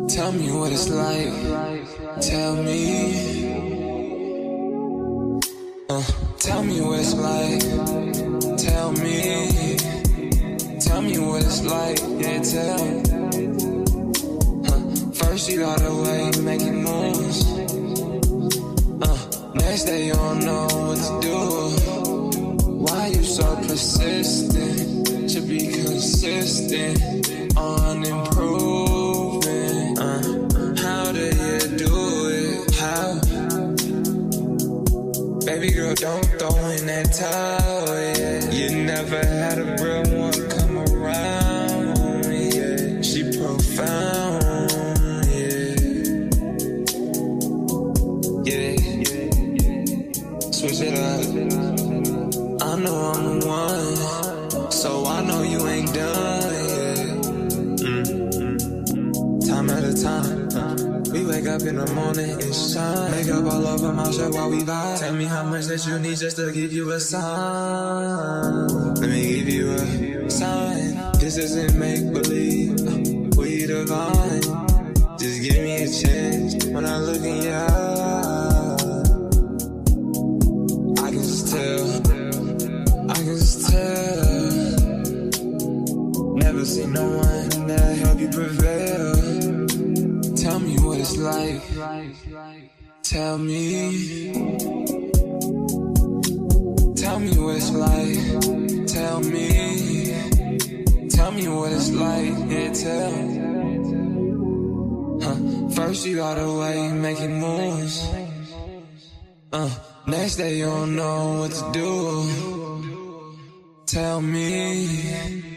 Tell me what it's like. Tell me. Tell me what it's like. Tell me. Tell me what it's like. Yeah, tell me. First you got away making moves. Next day you don't know what to do. Why you so persistent? Should be consistent, unimproving. How do you do it? How? Baby girl, don't throw in that towel, yeah. You never had a real one come around, yeah. She profound, yeah. Switch it up. I know I'm the one, so I know you ain't done, yeah. Time at a time. We wake up in the morning and shine. Make up all over my shirt while we vibe. Tell me how much that you need just to give you a sign. Let me give you a sign. This isn't make-believe, we divine. Just give me a chance when I look in your eyes. I can just tell. I can just tell. Never seen no one that help you prevail. Tell me what it's like. Tell me. Tell me what it's like. Tell me. Tell me what it's like. Yeah, tell me. First you got away making moves. Next day you don't know what to do. Tell me.